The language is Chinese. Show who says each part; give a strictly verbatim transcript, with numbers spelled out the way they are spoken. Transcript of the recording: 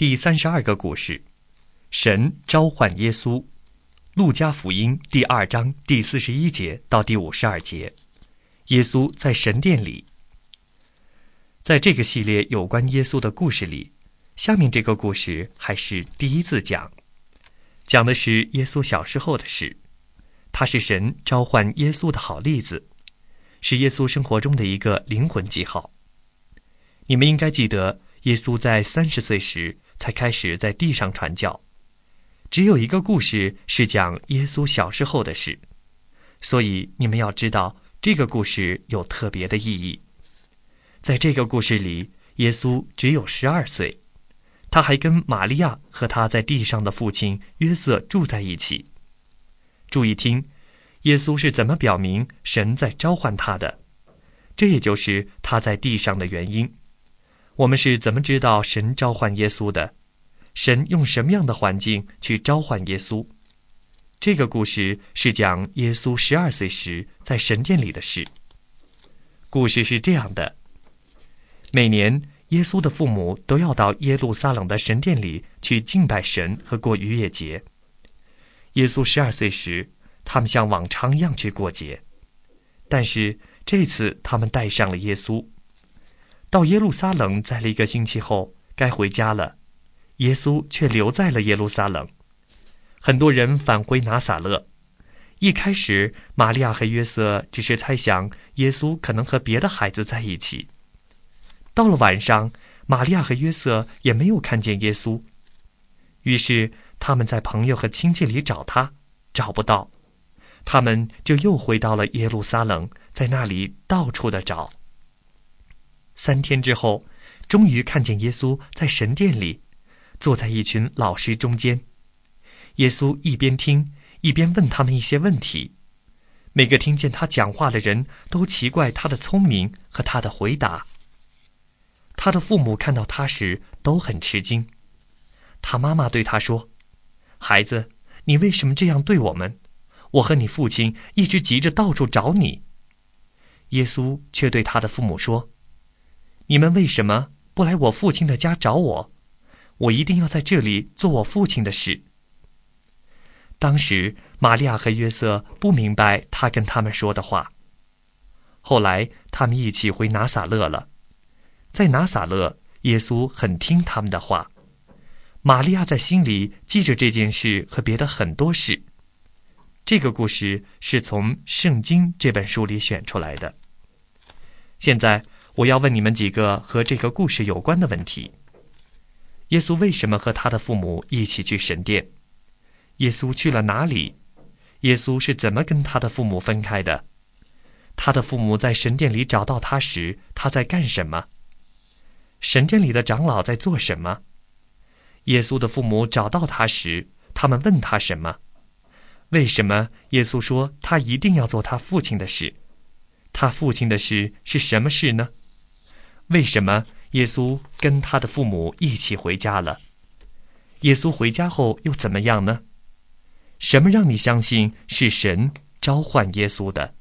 Speaker 1: 第三十二个故事，神召唤耶稣。路加福音第二章第四十一节到第五十二节，耶稣在神殿里。在这个系列有关耶稣的故事里，下面这个故事还是第一次讲，讲的是耶稣小时候的事。它是神召唤耶稣的好例子，是耶稣生活中的一个灵魂记号。你们应该记得，耶稣在三十岁时才开始在地上传教。只有一个故事是讲耶稣小时候的事，所以你们要知道这个故事有特别的意义。在这个故事里，耶稣只有十二岁，他还跟玛利亚和他在地上的父亲约瑟住在一起。注意听，耶稣是怎么表明神在召唤他的，这也就是他在地上的原因。我们是怎么知道神召唤耶稣的？神用什么样的环境去召唤耶稣？这个故事是讲耶稣十二岁时在神殿里的事。故事是这样的：每年耶稣的父母都要到耶路撒冷的神殿里去敬拜神和过逾越节。耶稣十二岁时，他们像往常一样去过节，但是这次他们带上了耶稣。到耶路撒冷在了一个星期后，该回家了，耶稣却留在了耶路撒冷。很多人返回拿撒勒。一开始，玛利亚和约瑟只是猜想耶稣可能和别的孩子在一起。到了晚上，玛利亚和约瑟也没有看见耶稣，于是他们在朋友和亲戚里找他，找不到，他们就又回到了耶路撒冷，在那里到处的找。三天之后，终于看见耶稣在神殿里，坐在一群老师中间。耶稣一边听，一边问他们一些问题。每个听见他讲话的人都奇怪他的聪明和他的回答。他的父母看到他时都很吃惊。他妈妈对他说：“孩子，你为什么这样对我们？我和你父亲一直急着到处找你。”耶稣却对他的父母说：“你们为什么不来我父亲的家找我？我一定要在这里做我父亲的事。”当时玛利亚和约瑟不明白他跟他们说的话。后来他们一起回拿撒勒了。在拿撒勒，耶稣很听他们的话。玛利亚在心里记着这件事和别的很多事。这个故事是从《圣经》这本书里选出来的。现在我要问你们几个和这个故事有关的问题。耶稣为什么和他的父母一起去神殿？耶稣去了哪里？耶稣是怎么跟他的父母分开的？他的父母在神殿里找到他时，他在干什么？神殿里的长老在做什么？耶稣的父母找到他时，他们问他什么？为什么耶稣说他一定要做他父亲的事？他父亲的事是什么事呢？为什么耶稣跟他的父母一起回家了？耶稣回家后又怎么样呢？什么让你相信是神召唤耶稣的？